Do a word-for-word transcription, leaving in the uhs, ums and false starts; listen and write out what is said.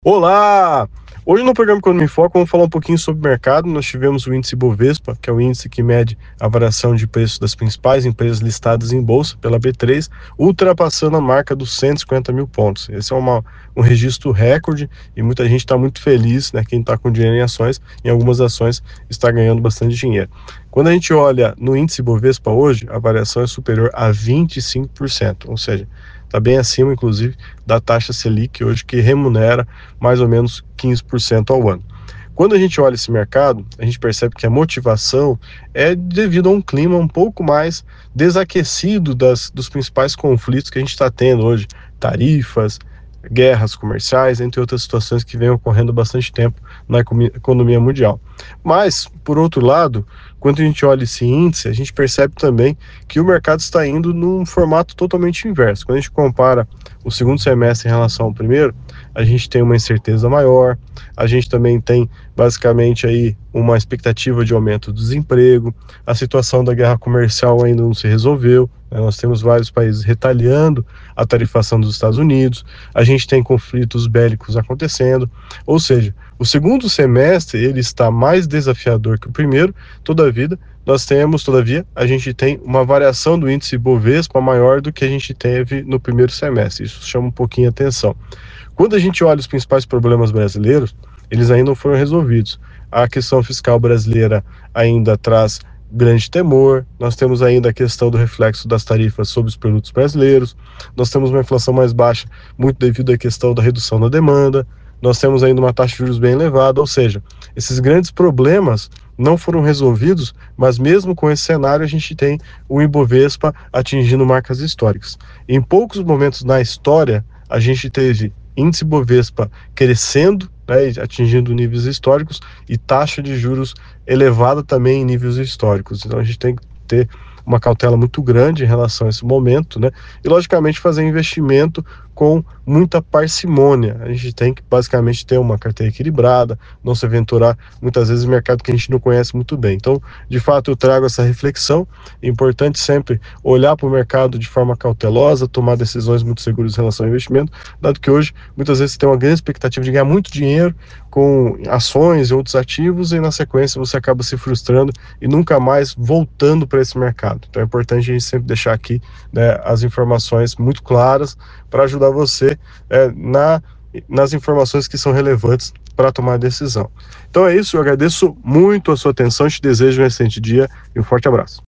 Olá! Hoje no programa Economia em Foco vamos falar um pouquinho sobre o mercado. Nós tivemos o índice Bovespa, que é o índice que mede a variação de preços das principais empresas listadas em bolsa pela B três, ultrapassando a marca dos cento e cinquenta mil pontos. Esse é uma, um registro recorde e muita gente está muito feliz, né? Quem está com dinheiro em ações, em algumas ações está ganhando bastante dinheiro. Quando a gente olha no índice Bovespa hoje, a variação é superior a vinte e cinco por cento, ou seja, está bem acima, inclusive, da taxa Selic hoje, que remunera mais ou menos quinze por cento ao ano. Quando a gente olha esse mercado, a gente percebe que a motivação é devido a um clima um pouco mais desaquecido das, dos principais conflitos que a gente está tendo hoje, tarifas, guerras comerciais, entre outras situações que vêm ocorrendo há bastante tempo na economia mundial. Mas, por outro lado, quando a gente olha esse índice, a gente percebe também que o mercado está indo num formato totalmente inverso. Quando a gente compara o segundo semestre em relação ao primeiro, a gente tem uma incerteza maior, a gente também tem basicamente aí uma expectativa de aumento do desemprego, a situação da guerra comercial ainda não se resolveu, né? Nós temos vários países retaliando a tarifação dos Estados Unidos, a gente tem conflitos bélicos acontecendo, ou seja, o segundo semestre ele está mais desafiador que o primeiro. Todavia, nós temos, todavia, a gente tem uma variação do índice Bovespa maior do que a gente teve no primeiro semestre. Isso chama um pouquinho a atenção. Quando a gente olha os principais problemas brasileiros, eles ainda não foram resolvidos. A questão fiscal brasileira ainda traz grande temor, nós temos ainda a questão do reflexo das tarifas sobre os produtos brasileiros, nós temos uma inflação mais baixa, muito devido à questão da redução da demanda, nós temos ainda uma taxa de juros bem elevada, ou seja, esses grandes problemas não foram resolvidos, mas mesmo com esse cenário a gente tem o Ibovespa atingindo marcas históricas. Em poucos momentos na história, a gente teve índice Bovespa crescendo, né, atingindo níveis históricos, e taxa de juros elevada também em níveis históricos. Então a gente tem que ter uma cautela muito grande em relação a esse momento, né? E logicamente fazer investimento com muita parcimônia. A gente tem que basicamente ter uma carteira equilibrada, não se aventurar muitas vezes em mercado que a gente não conhece muito bem. Então, de fato, eu trago essa reflexão. É importante sempre olhar para o mercado de forma cautelosa, tomar decisões muito seguras em relação ao investimento, dado que hoje muitas vezes você tem uma grande expectativa de ganhar muito dinheiro com ações e outros ativos, e na sequência você acaba se frustrando e nunca mais voltando para esse mercado. Então é importante a gente sempre deixar aqui, né, as informações muito claras para ajudar você é, na, nas informações que são relevantes para tomar a decisão. Então é isso, eu agradeço muito a sua atenção, te desejo um excelente dia e um forte abraço.